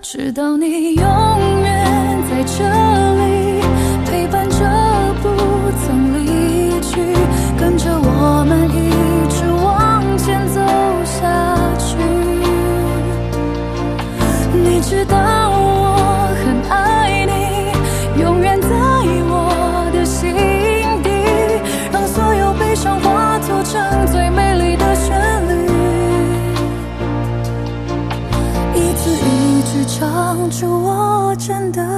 直到你永远在这里陪伴着，不曾离去，跟着我们一直往前走下去。你知道我很爱你，永远在我的心底，让所有悲伤化作成最美丽的旋律，一字一句唱出我真的